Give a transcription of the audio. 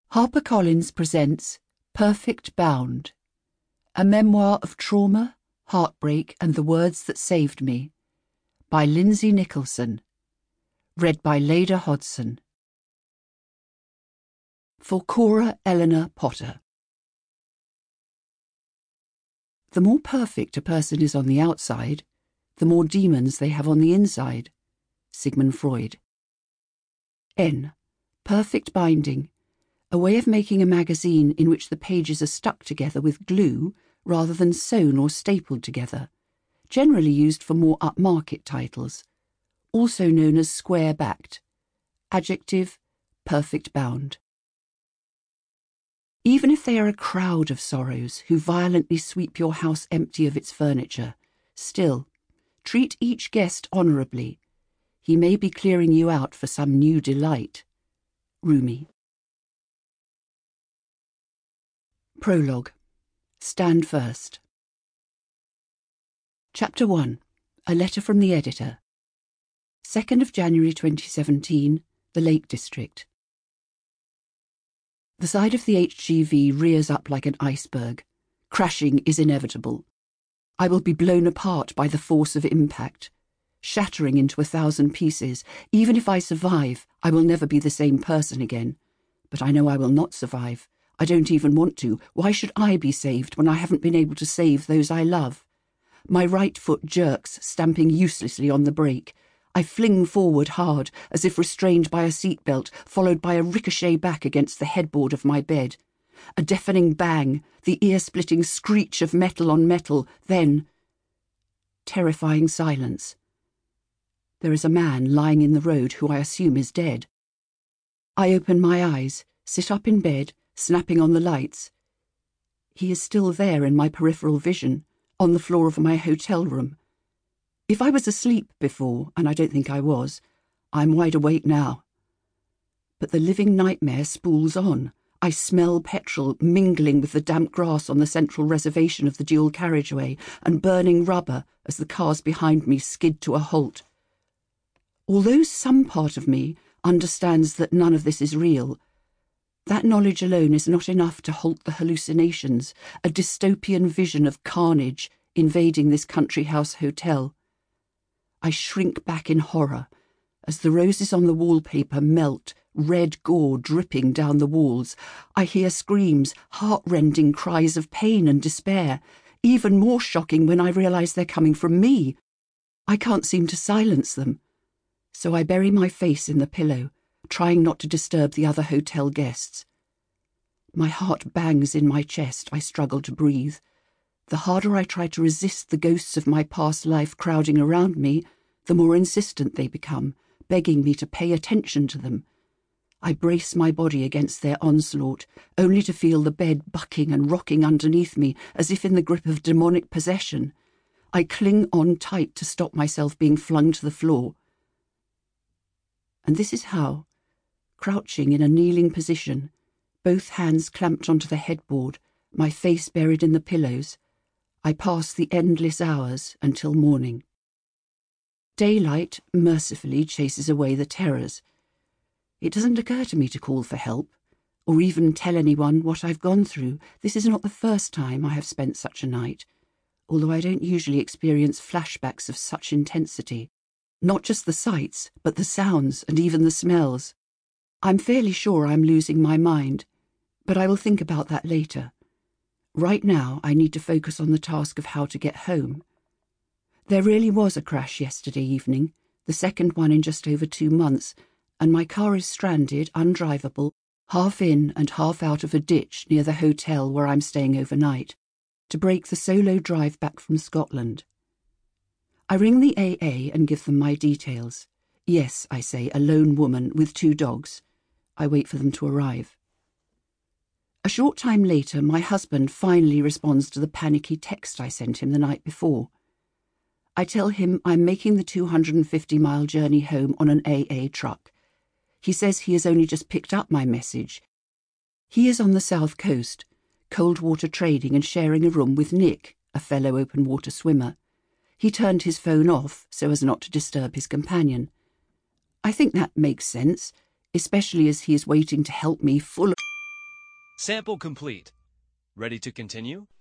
HarperCollins presents Perfect Bound, a memoir of trauma, heartbreak, and the words that saved me, by Lindsay Nicholson, read by Leda Hodson. For Cora Eleanor Potter. The more perfect a person is on the outside, the more demons they have on the inside. Sigmund Freud. N. Perfect binding. A way of making a magazine in which the pages are stuck together with glue rather than sewn or stapled together, generally used for more upmarket titles, also known as square-backed. Adjective, perfect bound. Even if they are a crowd of sorrows who violently sweep your house empty of its furniture, still, treat each guest honourably. He may be clearing you out for some new delight. Rumi. Prologue. Stand first. Chapter 1. A letter from the editor. 2nd of January 2017, the Lake District. The side of the HGV rears up like an iceberg. Crashing is inevitable. I will be blown apart by the force of impact, shattering into 1,000 pieces. Even if I survive, I will never be the same person again. But I know I will not survive. I don't even want to. Why should I be saved when I haven't been able to save those I love? My right foot jerks, stamping uselessly on the brake. I fling forward hard, as if restrained by a seatbelt, followed by a ricochet back against the headboard of my bed. A deafening bang, the ear-splitting screech of metal on metal, then terrifying silence. There is a man lying in the road who I assume is dead. I open my eyes, sit up in bed, snapping on the lights. He is still there in my peripheral vision, on the floor of my hotel room. If I was asleep before, and I don't think I was, I'm wide awake now. But the living nightmare spools on. I smell petrol mingling with the damp grass on the central reservation of the dual carriageway and burning rubber as the cars behind me skid to a halt. Although some part of me understands that none of this is real, that knowledge alone is not enough to halt the hallucinations, a dystopian vision of carnage invading this country house hotel. I shrink back in horror as the roses on the wallpaper melt, red gore dripping down the walls. I hear screams, heart-rending cries of pain and despair, even more shocking when I realise they're coming from me. I can't seem to silence them, so I bury my face in the pillow, trying not to disturb the other hotel guests. My heart bangs in my chest. I struggle to breathe. The harder I try to resist the ghosts of my past life crowding around me, the more insistent they become, begging me to pay attention to them. I brace my body against their onslaught, only to feel the bed bucking and rocking underneath me as if in the grip of demonic possession. I cling on tight to stop myself being flung to the floor. And this is how, crouching in a kneeling position, both hands clamped onto the headboard, my face buried in the pillows, I pass the endless hours until morning. Daylight mercifully chases away the terrors. It doesn't occur to me to call for help, or even tell anyone what I've gone through. This is not the first time I have spent such a night, although I don't usually experience flashbacks of such intensity. Not just the sights, but the sounds and even the smells. I'm fairly sure I'm losing my mind, but I will think about that later. Right now, I need to focus on the task of how to get home. There really was a crash yesterday evening, the second one in just over 2 months, and my car is stranded, undrivable, half in and half out of a ditch near the hotel where I'm staying overnight, to break the solo drive back from Scotland. I ring the AA and give them my details. Yes, I say, a lone woman with 2 dogs. I wait for them to arrive. A short time later, my husband finally responds to the panicky text I sent him the night before. I tell him I'm making the 250-mile journey home on an AA truck. He says he has only just picked up my message. He is on the south coast, cold water trading and sharing a room with Nick, a fellow open water swimmer. He turned his phone off so as not to disturb his companion. I think that makes sense, especially as he is waiting to help me full of Sample complete. Ready to continue?